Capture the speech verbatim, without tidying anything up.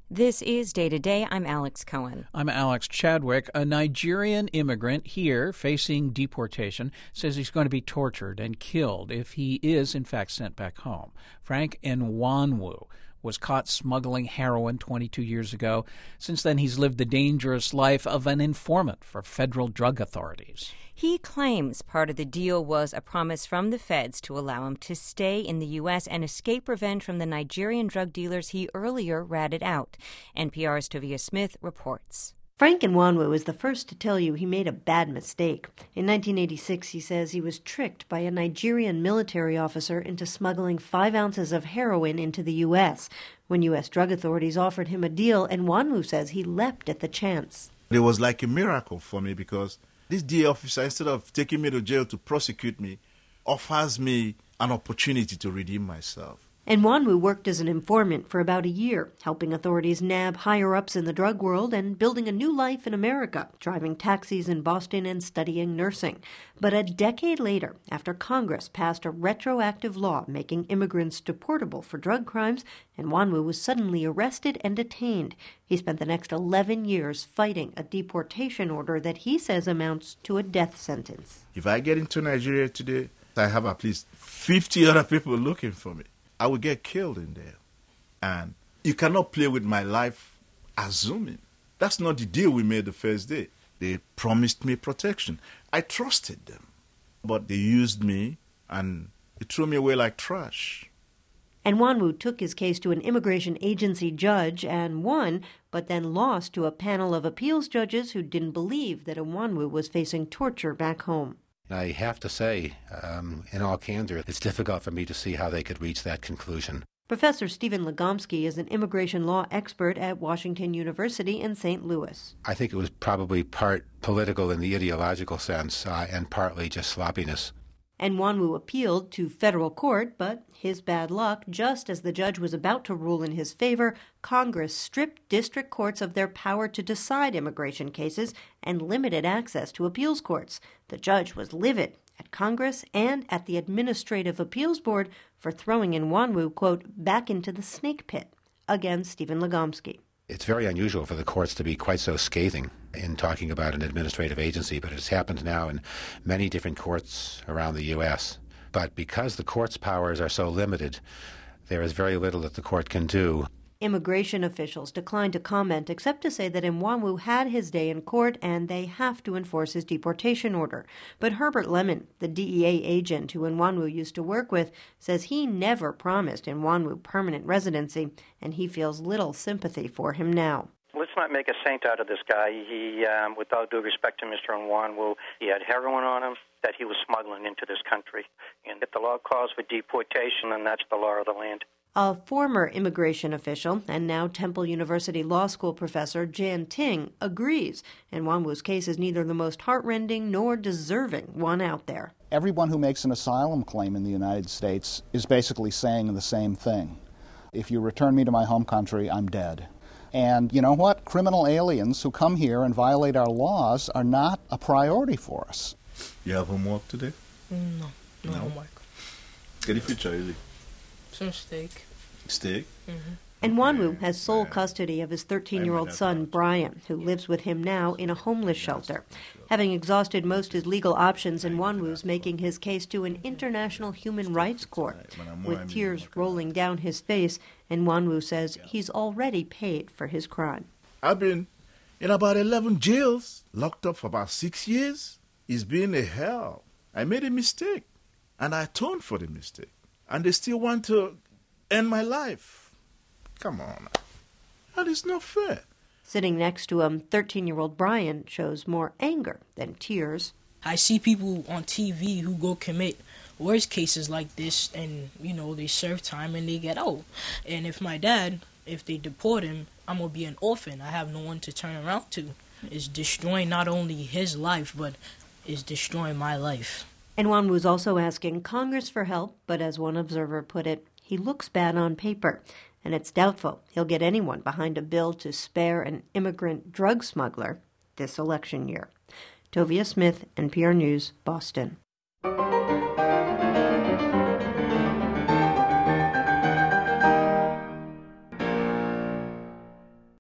This is Day to Day. I'm Alex Cohen. I'm Alex Chadwick. A Nigerian immigrant here facing deportation says he's going to be tortured and killed if he is, in fact, sent back home. Frank Nwanwu was caught smuggling heroin twenty-two years ago. Since then, he's lived the dangerous life of an informant for federal drug authorities. He claims part of the deal was a promise from the feds to allow him to stay in the U S and escape revenge from the Nigerian drug dealers he earlier ratted out. N P R's Tovia Smith reports. Frank Nwanwu is the first to tell you he made a bad mistake. In nineteen eighty-six, he says he was tricked by a Nigerian military officer into smuggling five ounces of heroin into the U S. When U S drug authorities offered him a deal, Nwanwu says he leapt at the chance. It was like a miracle for me because this D A officer, instead of taking me to jail to prosecute me, offers me an opportunity to redeem myself. Nwanwu worked as an informant for about a year, helping authorities nab higher-ups in the drug world and building a new life in America, driving taxis in Boston and studying nursing. But a decade later, after Congress passed a retroactive law making immigrants deportable for drug crimes, Nwanwu was suddenly arrested and detained. He spent the next eleven years fighting a deportation order that he says amounts to a death sentence. If I get into Nigeria today, I have at least fifty other people looking for me. I will get killed in there. And you cannot play with my life assuming. That's not the deal we made the first day. They promised me protection. I trusted them. But they used me and they threw me away like trash. Nwanwu took his case to an immigration agency judge and won, but then lost to a panel of appeals judges who didn't believe that Nwanwu was facing torture back home. I have to say, um, in all candor, it's difficult for me to see how they could reach that conclusion. Professor Stephen Legomsky is an immigration law expert at Washington University in Saint Louis. I think it was probably part political in the ideological sense uh, and partly just sloppiness. Nwanwu appealed to federal court, but his bad luck, just as the judge was about to rule in his favor, Congress stripped district courts of their power to decide immigration cases and limited access to appeals courts. The judge was livid at Congress and at the Administrative Appeals Board for throwing Nwanwu, quote, back into the snake pit. Again, Stephen Legomsky. It's very unusual for the courts to be quite so scathing in talking about an administrative agency, but it's happened now in many different courts around the U S. But because the court's powers are so limited, there is very little that the court can do. Immigration officials declined to comment except to say that Nwanwu had his day in court and they have to enforce his deportation order. But Herbert Lemon, the D E A agent who Nwanwu used to work with, says he never promised Nwanwu permanent residency and he feels little sympathy for him now. Let's not make a saint out of this guy. He, um, with all due respect to Mister Nwanwu, he had heroin on him that he was smuggling into this country. And if the law calls for deportation, then that's the law of the land. A former immigration official and now Temple University Law School professor Jan Ting agrees Nwanwu's case is neither the most heartrending nor deserving one out there. Everyone who makes an asylum claim in the United States is basically saying the same thing. If you return me to my home country, I'm dead. And you know what? Criminal aliens who come here and violate our laws are not a priority for us. You have homework today? No, no, no. homework. Get if you try really. Some steak. Steak? Mm-hmm. Nwanwu has sole custody of his thirteen-year-old son, Brian, who lives with him now in a homeless shelter. Having exhausted most his legal options, Nwanwu's making his case to an international human rights court. With tears rolling down his face, Nwanwu says he's already paid for his crime. I've been in about eleven jails, locked up for about six years. It's been a hell. I made a mistake, and I atoned for the mistake. And they still want to end my life. Come on. That is not fair. Sitting next to him, thirteen-year-old Brian shows more anger than tears. I see people on T V who go commit worse cases like this and, you know, they serve time and they get out. And if my dad, if they deport him, I'm going to be an orphan. I have no one to turn around to. It's destroying not only his life, but it's destroying my life. Nwanwu's also asking Congress for help, but as one observer put it, he looks bad on paper, and it's doubtful he'll get anyone behind a bill to spare an immigrant drug smuggler this election year. Tovia Smith, N P R News, Boston.